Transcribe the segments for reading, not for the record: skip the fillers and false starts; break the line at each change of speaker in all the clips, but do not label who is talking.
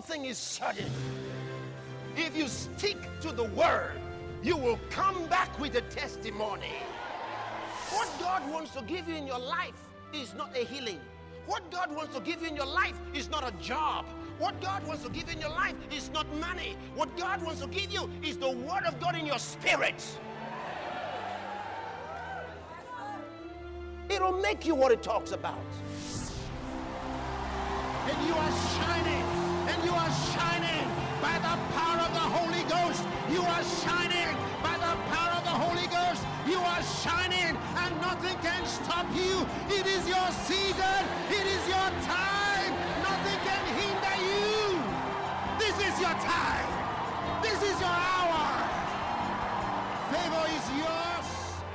thing is certain. If you stick to the word, you will come back with a testimony. What God wants to give you in your life is not a healing. What God wants to give you in your life is not a job. What God wants to give you in your life is not money. What God wants to give you is the word of God in your spirit. It'll make you what it talks about.
And you are shining. And you are shining by the power of the Holy Ghost. You are shining by the power of the Holy Ghost. You are shining and nothing can stop you. It is your season. It is your time. Nothing can hinder you. This is your time. This is your hour. Favor is yours.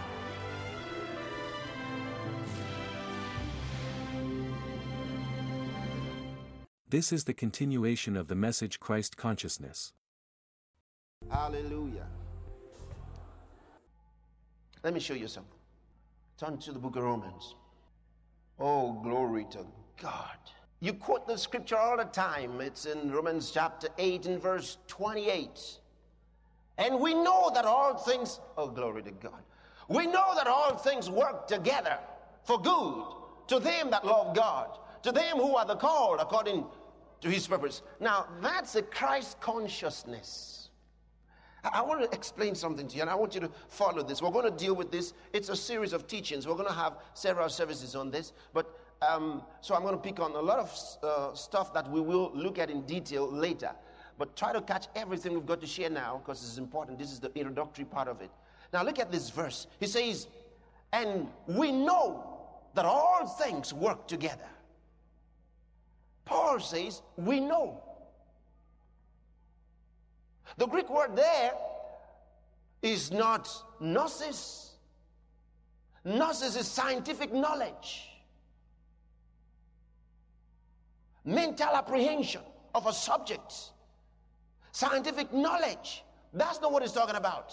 This is the continuation of the message Christ Consciousness.
Hallelujah. Let me show you something. Turn to the book of Romans. Oh, glory to God. You quote the scripture all the time. It's in Romans chapter 8 and verse 28. And we know that all things, oh, glory to God. We know that all things work together for good to them that love God, to them who are the called according to his purpose. Now, that's a Christ consciousness. I want to explain something to you, and I want you to follow this. We're going to deal with this. It's a series of teachings. We're going to have several services on this, but so I'm going to pick on a lot of stuff that we will look at in detail later. But try to catch everything we've got to share now, because it's important. This is the introductory part of it. Now, look at this verse. He says, and we know that all things work together. Paul says, we know. The Greek word there is not gnosis. Gnosis is scientific knowledge, mental apprehension of a subject, scientific knowledge. That's not what he's talking about.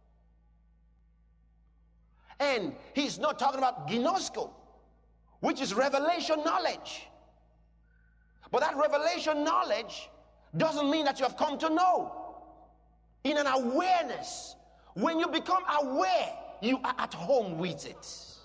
And he's not talking about gnosko, which is revelation knowledge. But that revelation knowledge doesn't mean that you have come to know. In an awareness, when you become aware, you are at home with it.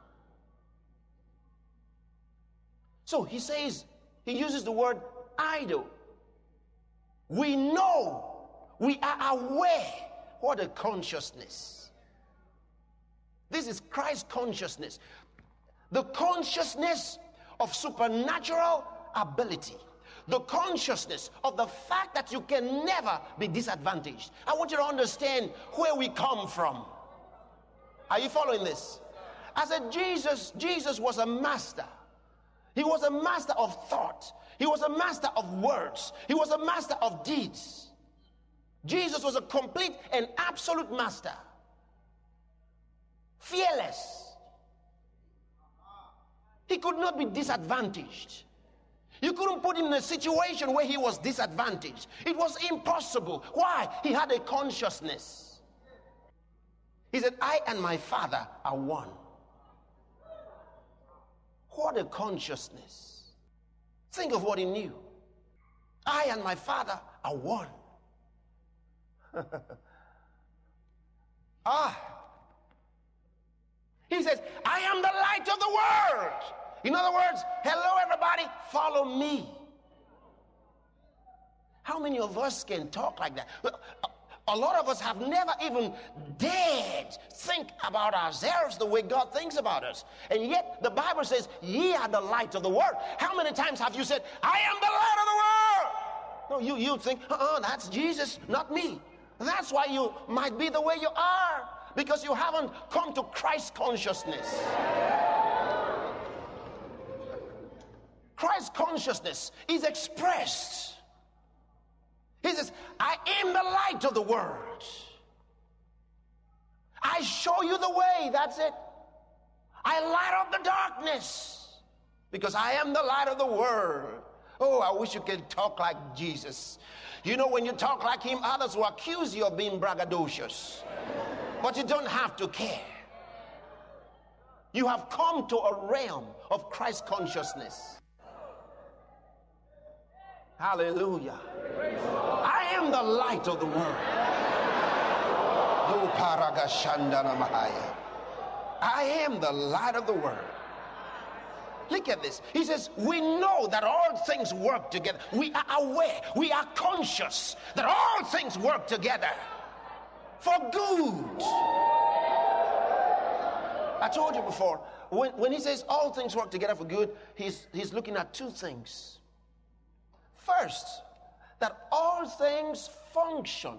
So he says, he uses the word idle. We know, we are aware. What a consciousness. This is Christ consciousness. The consciousness of supernatural ability. The consciousness of the fact that you can never be disadvantaged. I want you to understand where we come from. Are you following this? I said Jesus was a master. He was a master of thought. He was a master of words. He was a master of deeds. Jesus was a complete and absolute master. Fearless. He could not be disadvantaged. You couldn't put him in a situation where he was disadvantaged. It was impossible. Why? He had a consciousness. He said, I and my Father are one. What a consciousness. Think of what he knew. I and my Father are one. He says, I am the light of the world. In other words, hello everybody, follow me. How many of us can talk like that? A lot of us have never even dared think about ourselves the way God thinks about us. And yet the Bible says, ye are the light of the world. How many times have you said, I am the light of the world? No, you think, that's Jesus, not me. That's why you might be the way you are, because you haven't come to Christ consciousness. Christ consciousness is expressed. He says, I am the light of the world. I show you the way. That's it. I light up the darkness because I am the light of the world. Oh, I wish you could talk like Jesus. You know, when you talk like him, others will accuse you of being braggadocious. But you don't have to care. You have come to a realm of Christ consciousness. Hallelujah. I am the light of the world. I am the light of the world. Look at this. He says, we know that all things work together. We are aware, we are conscious that all things work together for good. I told you before, when he says all things work together for good, he's looking at two things. First, that all things function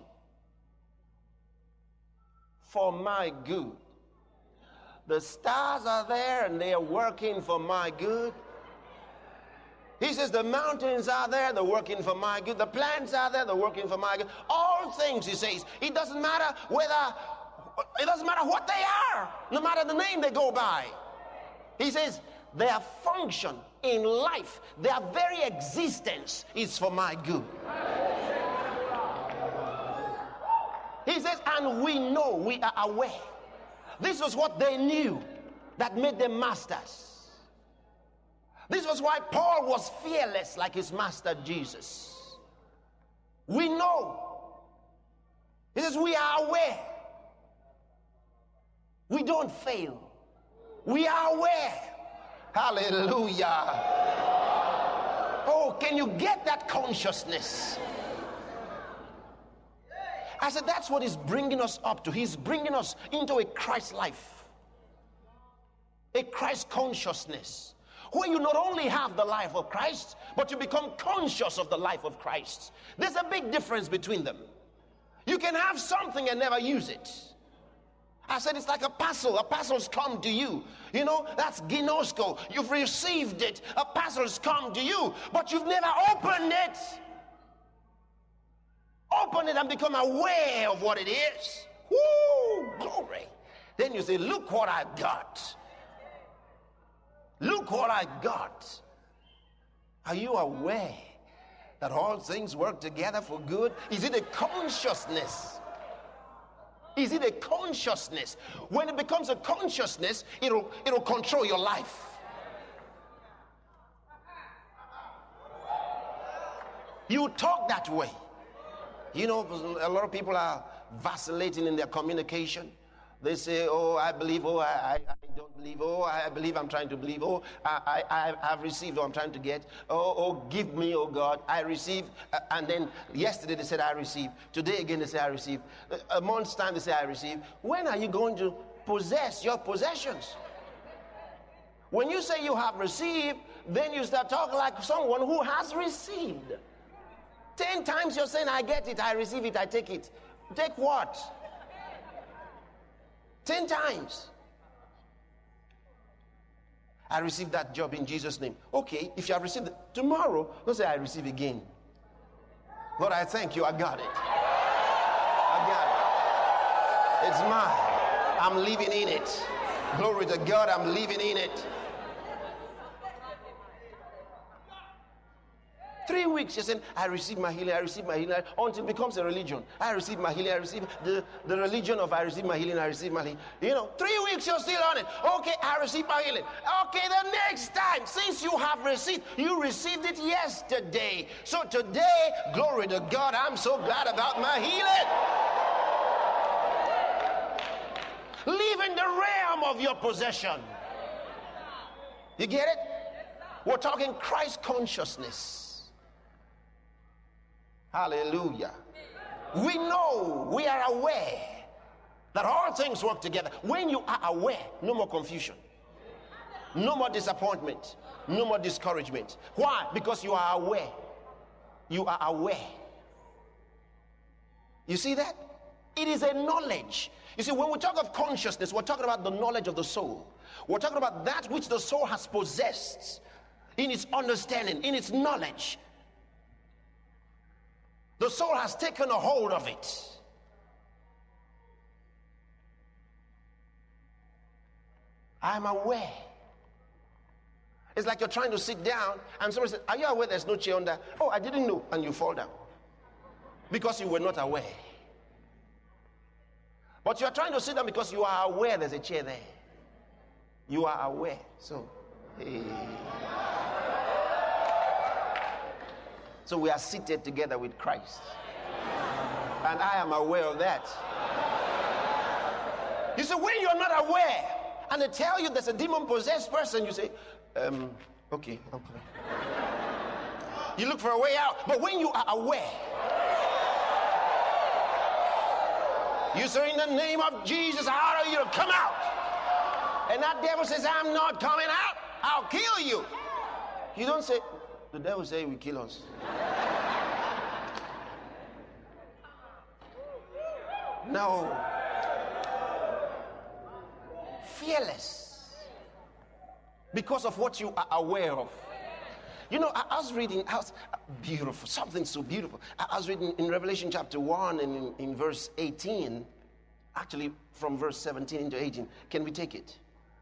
for my good. The stars are there and they are working for my good. He says the mountains are there, they're working for my good. The plants are there, they're working for my good. All things, he says, it doesn't matter what they are, no matter the name they go by. He says their function in life, their very existence is for my good. He says, and we know, we are aware. This was what they knew that made them masters. This was why Paul was fearless like his master Jesus. We know. He says, we are aware. We don't fail. We are aware. Hallelujah. Oh, can you get that consciousness? I said, that's what he's bringing us up to. He's bringing us into a Christ life, a Christ consciousness, where you not only have the life of Christ, but you become conscious of the life of Christ. There's a big difference between them. You can have something and never use it. I said it's like a parcel. A parcel's come to you. You know, that's ginosko. You've received it. A parcel's come to you, but you've never opened it. Open it and become aware of what it is. Woo, glory. Then you say, look what I got. Look what I got. Are you aware that all things work together for good? Is it a consciousness? Is it a consciousness? When it becomes a consciousness, it'll control your life. You talk that way. You know, a lot of people are vacillating in their communication. They say, oh, I believe, oh, I don't believe, oh, I believe, I'm trying to believe, oh, I've received, oh, I'm trying to get, oh, give me, oh God, I receive. And then yesterday they said I receive. Today again they say I receive. A month's time they say I receive. When are you going to possess your possessions? When you say you have received, then you start talking like someone who has received. 10 times you're saying, I get it, I receive it, I take it. Take what? 10 times. I received that job in Jesus' name. Okay, if you have received it, tomorrow, don't say I receive again. Lord, I thank you, I got it. I got it. It's mine. I'm living in it. Glory to God, I'm living in it. 3 weeks, you're saying, I receive my healing, I receive my healing, until it becomes a religion. I receive my healing, I receive the religion of I receive my healing, I receive my healing. You know, 3 weeks, you're still on it. Okay, I receive my healing. Okay, the next time, since you have received, you received it yesterday. So today, glory to God, I'm so glad about my healing. Live in the realm of your possession. You get it? We're talking Christ consciousness. Hallelujah. We know, we are aware that all things work together. When you are aware, no more confusion, no more disappointment, no more discouragement. Why? Because you are aware. You are aware. You see that? It is a knowledge. You see, when we talk of consciousness, we're talking about the knowledge of the soul. We're talking about that which the soul has possessed in its understanding, in its knowledge. The soul has taken a hold of it. I'm aware. It's like you're trying to sit down and somebody says, are you aware there's no chair on there? Oh, I didn't know. And you fall down because you were not aware. But you're trying to sit down because you are aware there's a chair there. You are aware. So, hey. So we are seated together with Christ. And I am aware of that. You say, when you're not aware, and they tell you there's a demon-possessed person, you say, okay. You look for a way out. But when you are aware, you say, in the name of Jesus, I order you to come out. And that devil says, I'm not coming out. I'll kill you. You don't say, the devil say he will kill us. No. Fearless. Because of what you are aware of. You know, I was reading, beautiful, something so beautiful. I was reading in Revelation chapter 1 and in verse 18, actually from verse 17 into 18. Can we take it?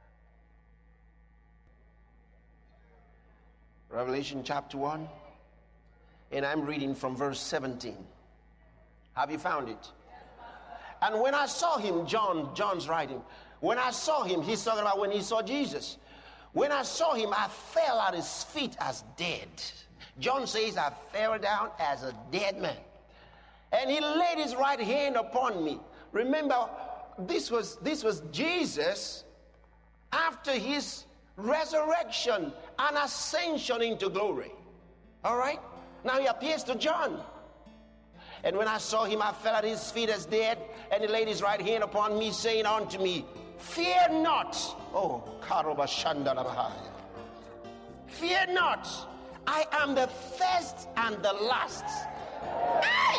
Revelation chapter 1, and I'm reading from verse 17. Have you found it? And when I saw him, John's writing, when I saw him, he's talking about when he saw Jesus. When I saw him, I fell at his feet as dead. John says, I fell down as a dead man. And he laid his right hand upon me. Remember, this was Jesus after his resurrection and ascension into glory. All right? Now he appears to John. And when I saw him, I fell at his feet as dead, and he laid his right hand upon me, saying unto me, fear not. Oh, Karoba Shandarabahaya. Fear not. I am the first and the last. Hey!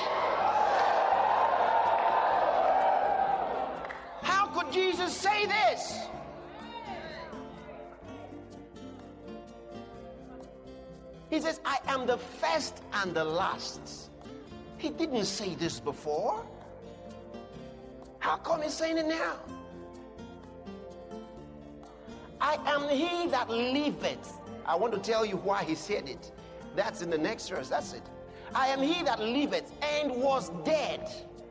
How could Jesus say this? He says, I am the first and the last. He didn't say this before. How come he's saying it now? I am he that liveth. I want to tell you why he said it. That's in the next verse. That's it. I am he that liveth and was dead.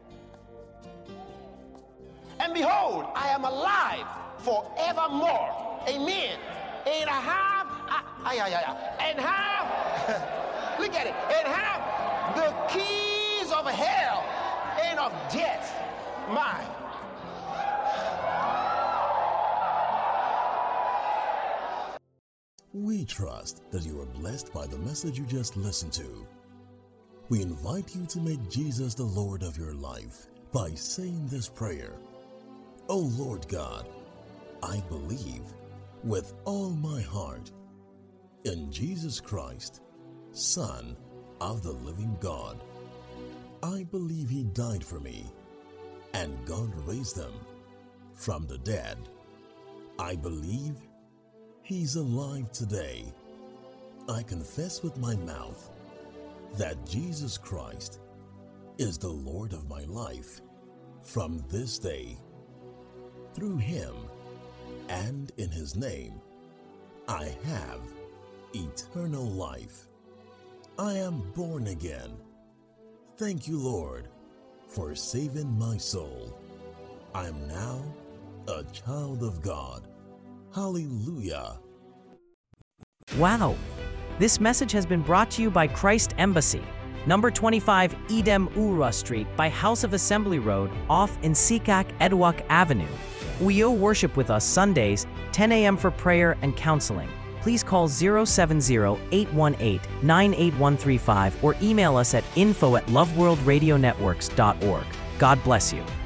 And behold, I am alive forevermore. Amen. And I have, look at it, and have the keys of hell and of death. Mine.
We trust that you are blessed by the message you just listened to. We invite you to make Jesus the Lord of your life by saying this prayer. Oh Lord God, I believe with all my heart in Jesus Christ, Son of the living God. I believe he died for me and God raised him from the dead. I believe he's alive today. I confess with my mouth that Jesus Christ is the Lord of my life from this day. Through him and in his name, I have eternal life. I am born again. Thank you, Lord, for saving my soul. I am now a child of God. Hallelujah.
Wow! This message has been brought to you by Christ Embassy, number 25 Edem Ura Street by House of Assembly Road off Insikak Edwak Avenue. Will worship with us Sundays, 10 a.m. for prayer and counseling. Please call 070-818-98135 or email us at info@loveworldradionetworks.org. God bless you.